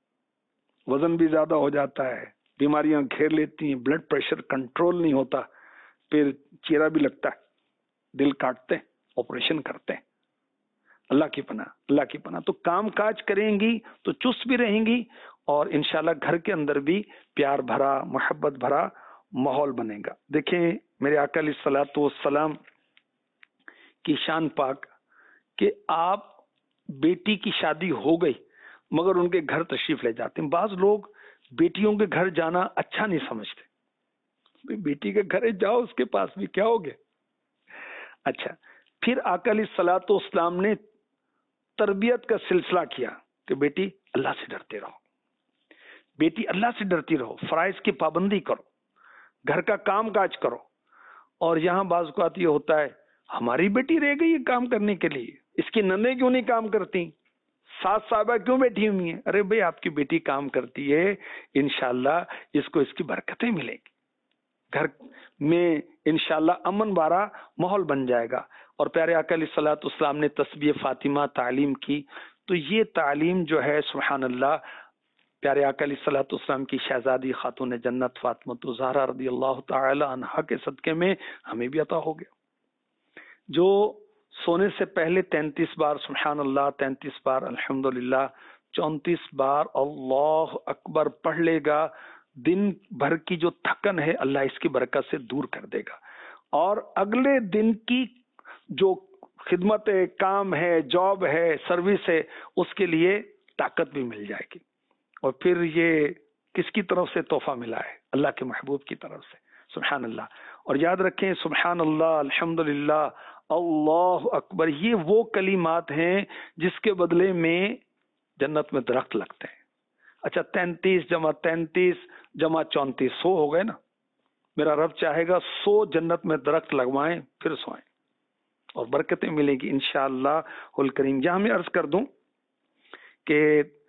وزن بھی زیادہ ہو جاتا ہے، بیماریاں گھیر لیتی ہیں، بلڈ پریشر کنٹرول نہیں ہوتا، پھر چیرا بھی لگتا ہے، دل کاٹتے ہیں، آپریشن کرتے ہیں. اللہ کی پناہ، اللہ کی پناہ. تو کام کاج کریں گی تو چست بھی رہیں گی اور انشاءاللہ گھر کے اندر بھی پیار بھرا محبت بھرا ماحول بنے گا. دیکھیں میرے آقا علیہ الصلوۃ والسلام کی شان پاک کہ آپ بیٹی کی شادی ہو گئی مگر ان کے گھر تشریف لے جاتے ہیں. بعض لوگ بیٹیوں کے گھر جانا اچھا نہیں سمجھتے، بیٹی کے گھر جاؤ اس کے پاس بھی کیا ہو گیا. اچھا، پھر آقا علیہ الصلوۃ والسلام نے تربیت کا سلسلہ کیا کہ بیٹی اللہ سے ڈرتے رہو، بیٹی اللہ سے ڈرتی رہو، فرائض کی پابندی کرو، گھر کا کام کاج کرو. اور یہاں بعض اوقات یہ ہوتا ہے ہماری بیٹی رہ گئی ہے کام کرنے کے لیے، اس کی نندیں کیوں نہیں کام کرتی، ساس صاحبہ کیوں بیٹھی ہوئی ہیں؟ ارے بھائی آپ کی بیٹی کام کرتی ہے، انشاءاللہ اس کو اس کی برکتیں ملیں گی، گھر میں انشاءاللہ امن بارہ ماحول بن جائے گا. اور پیارے آقا علیہ الصلوۃ والسلام نے تسبیح فاطمہ تعلیم کی، تو یہ تعلیم جو ہے سبحان اللہ پیارے آقا علیہ الصلوۃ والسلام کی شہزادی خاتون جنت فاطمہ الزہرا رضی اللہ تعالی عنہا کے صدقے میں ہمیں بھی عطا ہو گیا. جو سونے سے پہلے تینتیس بار سبحان اللہ، تینتیس بار الحمدللہ، چونتیس بار اللہ اکبر پڑھ لے گا، دن بھر کی جو تھکن ہے اللہ اس کی برکت سے دور کر دے گا، اور اگلے دن کی جو خدمت ہے، کام ہے، جاب ہے، سروس ہے، اس کے لیے طاقت بھی مل جائے گی. اور پھر یہ کس کی طرف سے تحفہ ملا ہے؟ اللہ کے محبوب کی طرف سے سبحان اللہ. اور یاد رکھیں سبحان اللہ، الحمدللہ، اللہ اکبر، یہ وہ کلمات ہیں جس کے بدلے میں جنت میں درخت لگتے ہیں. اچھا، تینتیس جمع تینتیس جمع چونتیس، سو ہو گئے نا. میرا رب چاہے گا سو جنت میں درخت لگوائیں پھر سوئیں اور برکتیں ملیں گی انشاءاللہ الکریم. یہاں میں عرض کر دوں کہ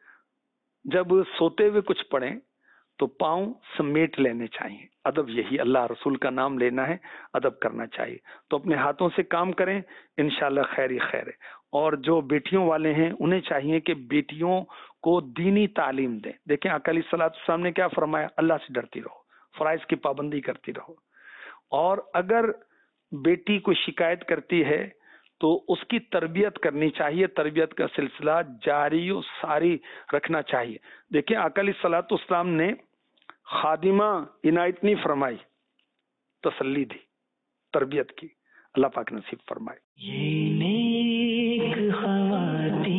جب سوتے ہوئے کچھ پڑھیں تو پاؤں سمیٹ لینے چاہیے. ادب یہی، اللہ رسول کا نام لینا ہے، ادب کرنا چاہیے. تو اپنے ہاتھوں سے کام کریں انشاءاللہ خیر ہی خیر ہے. اور جو بیٹیوں والے ہیں انہیں چاہیے کہ بیٹیوں کو دینی تعلیم دیں. دیکھیں آقا علیہ الصلوۃ والسلام نے کیا فرمایا؟ اللہ سے ڈرتی رہو، فرائض کی پابندی کرتی رہو. اور اگر بیٹی کوئی شکایت کرتی ہے تو اس کی تربیت کرنی چاہیے، تربیت کا سلسلہ جاری و ساری رکھنا چاہیے. دیکھیں آقا علیہ الصلوۃ والسلام نے خادمہ عنایت نہیں فرمائی، تسلی دی، تربیت کی. اللہ پاک نصیب فرمائے. یہ نیک خواتین،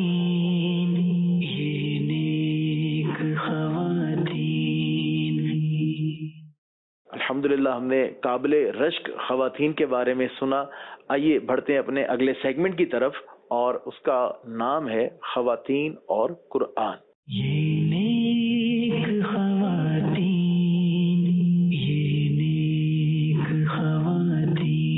یہ نیک خواتین. الحمدللہ ہم نے قابل رشک خواتین کے بارے میں سنا. آئیے بڑھتے ہیں اپنے اگلے سیگمنٹ کی طرف، اور اس کا نام ہے خواتین اور قرآن. یہ نیک خواتین، یہ نیک خواتین.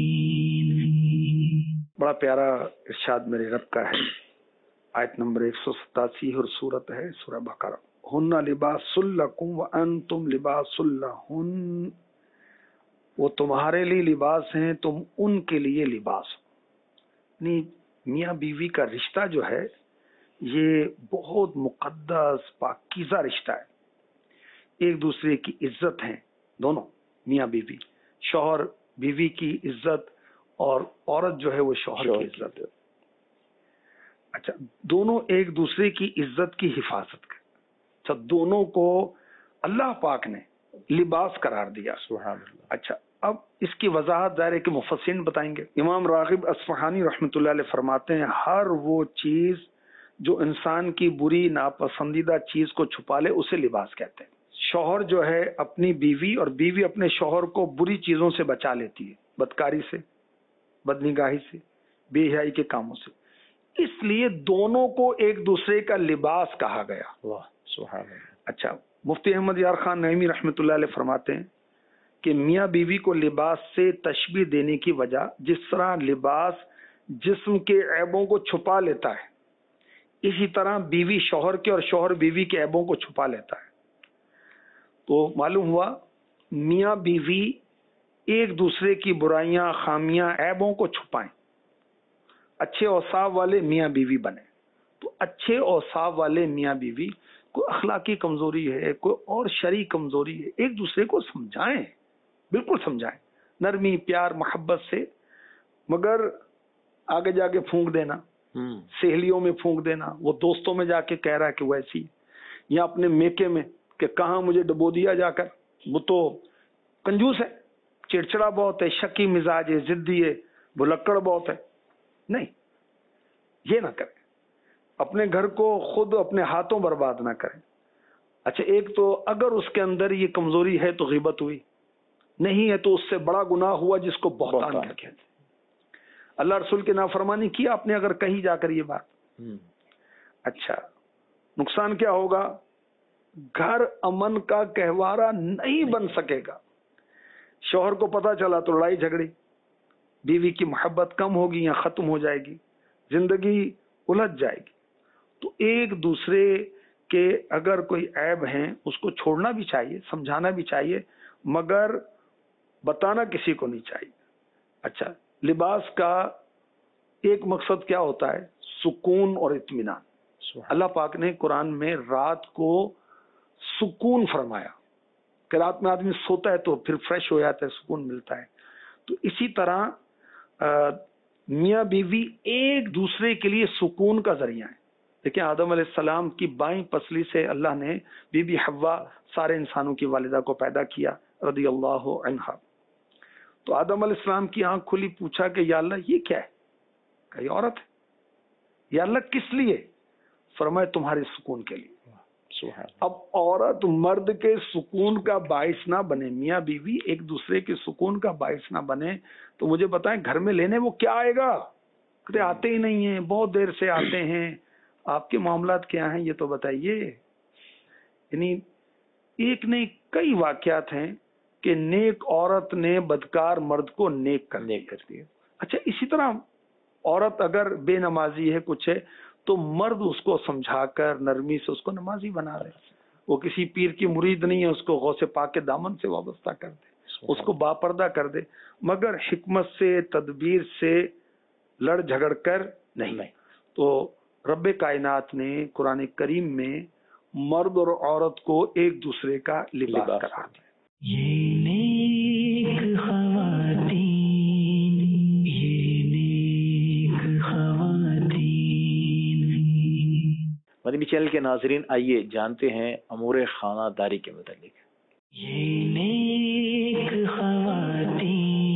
بڑا پیارا ارشاد میرے رب کا ہے، آیت نمبر ایک سو ستاسی اور صورت ہے سورہ بقرہ. ہن لباس لکم وانتم لباس لہن، وہ تمہارے لیے لباس ہیں، تم ان کے لیے لباس. یعنی میاں بیوی کا رشتہ جو ہے یہ بہت مقدس پاکیزہ رشتہ ہے. ایک دوسرے کی عزت ہیں دونوں، میاں بیوی، شوہر بیوی کی عزت اور عورت جو ہے وہ شوہر کی عزت. اچھا، دونوں ایک دوسرے کی عزت کی حفاظت کریں. اچھا، دونوں کو اللہ پاک نے لباس قرار دیا. سبحان اللہ. اچھا، اب اس کی وضاحت ظاہر ہے کہ مفسرین بتائیں گے. امام راغب اصفہانی رحمۃ اللہ علیہ فرماتے ہیں ہر وہ چیز جو انسان کی بری ناپسندیدہ چیز کو چھپا لے اسے لباس کہتے ہیں. شوہر جو ہے اپنی بیوی اور بیوی اپنے شوہر کو بری چیزوں سے بچا لیتی ہے، بدکاری سے، بدنگاہی سے، بے حیائی کے کاموں سے. اس لیے دونوں کو ایک دوسرے کا لباس کہا گیا. واہ سبحان اللہ. اچھا، مفتی احمد یار خان نعیمی رحمۃ اللہ علیہ فرماتے ہیں کہ میاں بیوی کو لباس سے تشبیہ دینے کی وجہ، جس طرح لباس جسم کے عیبوں کو چھپا لیتا ہے اسی طرح بیوی شوہر کے اور شوہر بیوی کے عیبوں کو چھپا لیتا ہے. تو معلوم ہوا میاں بیوی ایک دوسرے کی برائیاں، خامیاں، عیبوں کو چھپائیں، اچھے اوصاف والے میاں بیوی بنیں. تو اچھے اوصاف والے میاں بیوی، کوئی اخلاقی کمزوری ہے، کوئی اور شرعی کمزوری ہے، ایک دوسرے کو سمجھائیں، بالکل سمجھائیں، نرمی، پیار، محبت سے. مگر آگے جا کے پھونک دینا सहेलियों में फूंक देना, वो दोस्तों में जाके कह रहा है कि वैसी, या अपने मेके में कि कहाँ मुझे डबो दिया जाकर, वो तो कंजूस है, चिड़चिड़ा बहुत है, शकी मिजाज है, जिद्दी है, भुलक्कड़ बहुत है। नहीं, ये ना करें, अपने घर को खुद अपने हाथों बर्बाद ना करें। अच्छा, एक तो अगर उसके अंदर ये कमजोरी है तो गीबत हुई, नहीं है तो उससे बड़ा गुनाह हुआ जिसको बहतान कहते हैं। अल्लाह रसूल की नाफरमानी की आपने अगर कहीं जाकर ये बात, अच्छा नुकसान क्या होगा? घर अमन का कहवारा नहीं बन सकेगा। शौहर को पता चला तो लड़ाई झगड़ी, बीवी की मोहब्बत कम होगी या खत्म हो जाएगी, जिंदगी उलझ जाएगी। तो एक दूसरे के अगर कोई ऐब हैं उसको छोड़ना भी चाहिए, समझाना भी चाहिए, मगर बताना किसी को नहीं चाहिए। अच्छा, लिबास का एक मकसद क्या होता है? सुकून और इत्मीनान। अल्लाह पाक ने कुरान में रात को सुकून फरमाया कि रात में आदमी सोता है तो फिर फ्रेश हो जाता है, सुकून मिलता है। तो इसी तरह मियाँ बीवी एक दूसरे के लिए सुकून का जरिया है। देखिए, आदम अलैहिस्सलाम की बाईं पसली से अल्लाह ने बीबी हव्वा सारे इंसानों की वालिदा को पैदा किया रदी अल्लाह अन्हा। तो आदम अलैहिस्सलाम की आंख खुली, पूछा कि या अल्लाह ये क्या है? कही औरत है। या अल्लाह किस लिए? फरमाया तुम्हारे सुकून के लिए। अब औरत मर्द के सुकून का बाइस ना बने, मियाँ बीवी एक दूसरे के सुकून का बाइस ना बने, तो मुझे बताएं घर में लेने वो क्या आएगा? कहते आते ही नहीं है, बहुत देर से आते हैं। आपके मामलात क्या हैं ये तो बताइए। यानी एक नहीं कई वाकयात हैं कि नेक औरत ने बदकार मर्द को नेक कर नेक कर दिया। अच्छा, इसी तरह औरत अगर बेनमाजी है कुछ है तो मर्द उसको समझाकर नरमी से उसको नमाजी बना दे। वो किसी पीर की मुरीद नहीं है, उसको गौसे पाक के दामन से वाबस्ता कर दे, उसको बापर्दा कर दे, मगर हिकमत से तदबीर से लड़ झगड़ कर नहीं, नहीं। तो रब्बे कायनात ने कुरान करीम में मर्द और औरत को एक दूसरे का लिबास करार दिया। ये नेक ख़वातीन, ये नेक ख़वातीन। मदनी चैनल के नाजरीन, आइए जानते हैं अमूर खानादारी के मुतालिक। ये नेक ख़वातीन,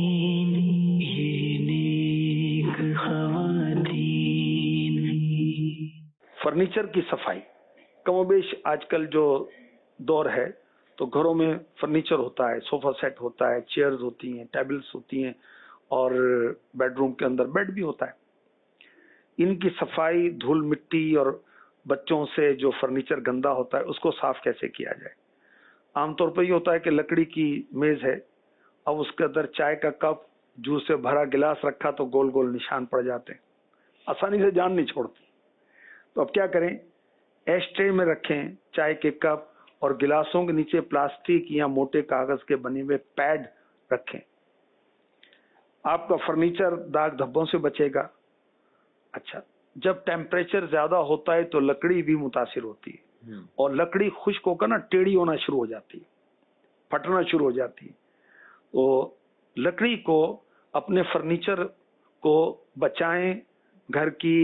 ये नेक ख़वातीन। फर्नीचर की सफाई कमोबेश आजकल जो दौर है तो घरों में फर्नीचर होता है, सोफा सेट होता है, चेयर्स होती हैं, टेबल्स होती हैं और बेडरूम के अंदर बेड भी होता है। इनकी सफाई, धूल मिट्टी और बच्चों से जो फर्नीचर गंदा होता है उसको साफ कैसे किया जाए? आमतौर पर ये होता है कि लकड़ी की मेज है, अब उसके अंदर चाय का कप, जूस से भरा गिलास रखा तो गोल गोल निशान पड़ जाते हैं, आसानी से जान नहीं छोड़ती। तो अब क्या करें? एश ट्रे में रखें चाय के कप और गिलासों के नीचे प्लास्टिक या मोटे कागज के बने हुए पैड रखें। आपका फर्नीचर दाग धब्बों से बचेगा। अच्छा, जब टेम्परेचर ज्यादा होता है तो लकड़ी भी मुतासिर होती है और लकड़ी खुश्क होकर ना टेढ़ी होना शुरू हो जाती है, फटना शुरू हो जाती है। तो लकड़ी को, अपने फर्नीचर को बचाएं घर की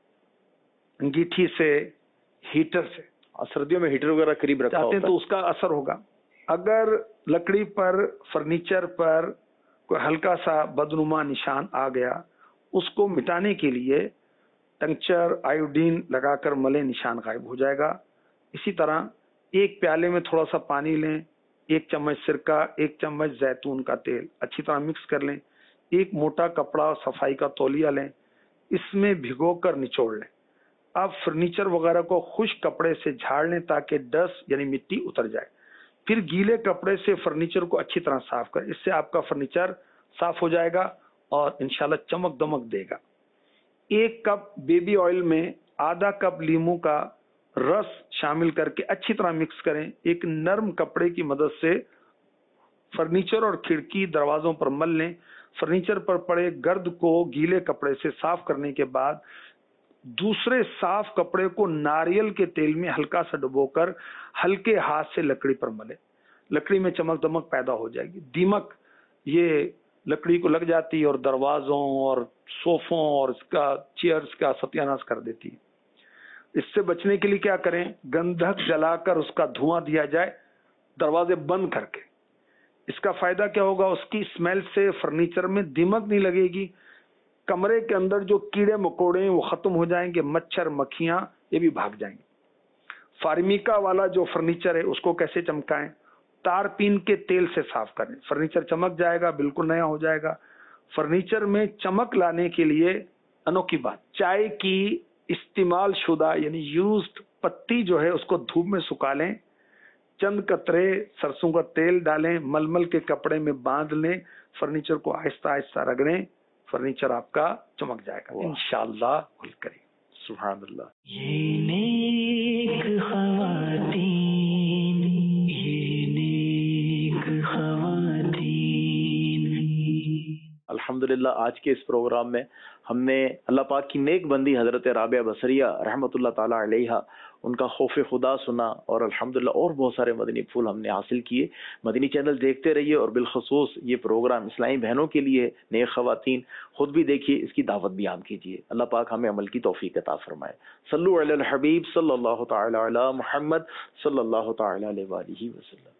अंगीठी से, हीटर से। सर्दियों में हीटर वगैरह करीब रखा चाहते हैं तो उसका असर होगा। अगर लकड़ी पर, फर्नीचर पर कोई हल्का सा बदनुमा निशान आ गया, उसको मिटाने के लिए टंक्चर, आयोडीन लगाकर मले, निशान गायब हो जाएगा। इसी तरह एक प्याले में थोड़ा सा पानी लें, एक चम्मच सिरका, एक चम्मच जैतून का तेल अच्छी तरह मिक्स कर लें, एक मोटा कपड़ा सफाई का तौलिया लें, इसमें भिगोकर निचोड़ लें। आप फर्नीचर वगैरह को खुश्क कपड़े से झाड़ लें ताकि डस्ट यानी मिट्टी उतर जाए। फिर गीले कपड़े से फर्नीचर को अच्छी तरह साफ करें, इससे आपका फर्नीचर साफ हो जाएगा और इंशाल्लाह चमक दमक देगा। एक कप बेबी ऑयल में आधा कप लीमू का रस शामिल करके अच्छी तरह मिक्स करें। एक नर्म कपड़े की मदद से फर्नीचर और खिड़की दरवाजों पर मल लें। फर्नीचर पर पड़े गर्द को गीले कपड़े से साफ करने के बाद दूसरे साफ कपड़े को नारियल के तेल में हल्का सा डुबोकर हल्के हाथ से लकड़ी पर मले। लकड़ी में चमक दमक पैदा हो जाएगी। दीमक, ये لکڑی کو لگ جاتی اور دروازوں اور صوفوں اور اس کا چیئرز کا ستیہ ناش کر دیتی. اس سے بچنے کے لیے کیا کریں؟ گندھک جلا کر اس کا دھواں دیا جائے دروازے بند کر کے. اس کا فائدہ کیا ہوگا؟ اس کی اسمیل سے فرنیچر میں دیمک نہیں لگے گی، کمرے کے اندر جو کیڑے مکوڑے ہیں وہ ختم ہو جائیں گے، مچھر مکھیاں یہ بھی بھاگ جائیں گے. فارمیکا والا جو فرنیچر ہے اس کو کیسے چمکائیں؟ تار پین کے تیل سے صاف کریں، فرنیچر چمک جائے گا، بالکل نیا ہو جائے گا. فرنیچر میں چمک لانے کے لیے انوکھی بات، چائے کی استعمال شدہ یعنی یوزڈ پتی جو ہے اس کو دھوپ میں سکھا لیں، چند قطرے سرسوں کا تیل ڈالیں، ململ کے کپڑے میں باندھ لیں، فرنیچر کو آہستہ آہستہ رگڑیں، فرنیچر آپ کا چمک جائے گا انشاءاللہ. کھل کریں. سبحان اللہ. یہ نیک خواتین، یہ نیک خواتین. الحمدللہ آج کے اس پروگرام میں ہم نے اللہ پاک کی نیک بندی حضرت رابعہ بصریہ رحمۃ اللہ تعالی علیہا ان کا خوف خدا سنا، اور الحمدللہ اور بہت سارے مدنی پھول ہم نے حاصل کیے. مدنی چینل دیکھتے رہیے، اور بالخصوص یہ پروگرام اسلامی بہنوں کے لیے، نیک خواتین خود بھی دیکھیے، اس کی دعوت بھی عام کیجیے. اللہ پاک ہمیں عمل کی توفیق عطا فرمائے. صلو علی الحبیب صلی اللہ تعالی علی محمد صلی اللہ تعالی علیہ وآلہ وسلم.